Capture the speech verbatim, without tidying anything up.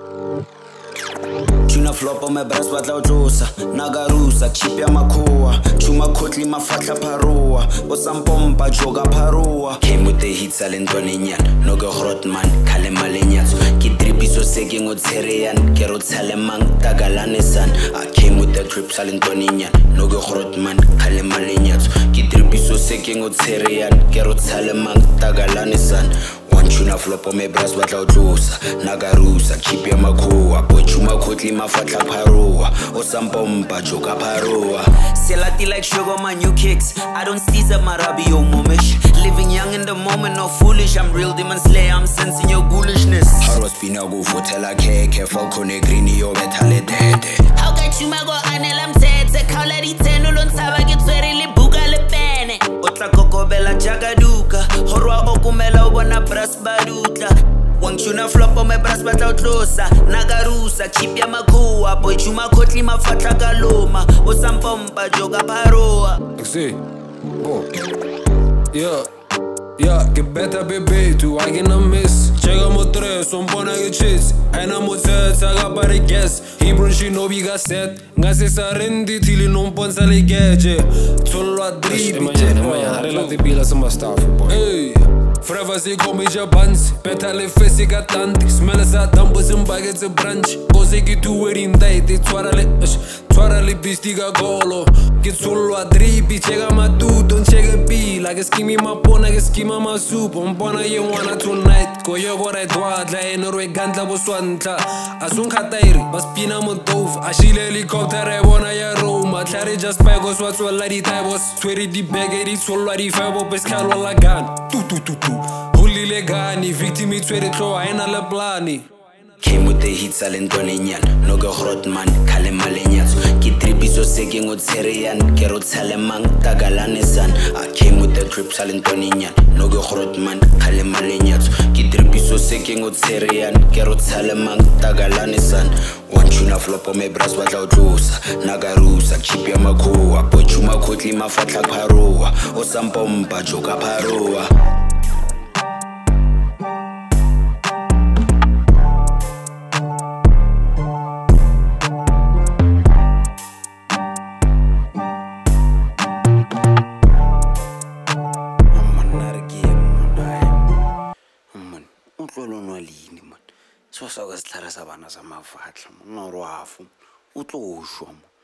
Tuna flop on my brass batla utlosa nagarusa chip ya makhoa chuma khotli mafatla paroa osampompa joga paroa came with the hits alentoninyana no go Grotman khale malenyatso ki dripiso seke ngotsereyan ke ro tsalemang tagalane san I came with the drips alentoninyana no go Grotman khale malenyatso ki dripiso seke ngotsereyan ke ro tsalemang tagalane san one tuna flop on my brass batla utlosa nagarusa chip ya makhoa chuma khotli mafatla paroa osampompa joga paroa selati like sugar my new kicks I don't seize up my rabi yo momish living young in the moment no foolish I'm real demon slayer I'm sensing your ghoulishness Haros pina go fotela keke falcon green yo betale dede how can chuma go anela mtete khawla diteno lo ntshaba ke tswere le buka le pene o tla kokobela jagaduka horwa okumela ubona brass badutla Wang tuna flop on my brass batla utlosa nagarusa chip ya makhoa boy chuma khotli mafatla kaloma osampompa joga paroa see oh yeah yeah get better baby tu I gonna miss chega mo tres son bona que chis ana mo tsa ga pare guess Hebrew she no biga set ngase sa rendi tili non ponsa le geje solo a dribi mañana mañana relate bila sama staff boy hey Forever se come já bands, petale fesse gatanti, smell sa tampos in baguettes a branch, cose che tu eri in date, tuarale, tuarale bistiga golo, che solo a dripi, chega ma tu, don't chega pila, che schimi ma pona, che schima ma soup, un bona you wanna tonight, ko yo gore dwadla, e norwe gantla bo swantla, asun khatairi, bas pina mo dove, ashile helicopter e bona ya Roma, tlare just pego swat swalla di taibos, tweri di begeri, swalla di febo, pescalo la gan, tu tu tu tu. Holy legani, victim it's where it low, aina le plani. Came with the hits alentoninyana, no go Grotman, khale malenyatso. Ki dripiso seke ngotsereyan, ke ro tsalemang tagalane san. I came with the drips alentoninyana, no go Grotman, khale malenyatso. Ki dripiso seke ngotsereyan, ke ro tsalemang tagalane san. One tuna flop on my brass batla utlosa nagarusa chip ya makhoa boy chuma khotli mafatla paroa osampompa joga paroa So sa ka se tlhare sa bana sa mafatla monna ro afu o tlo o shwa mo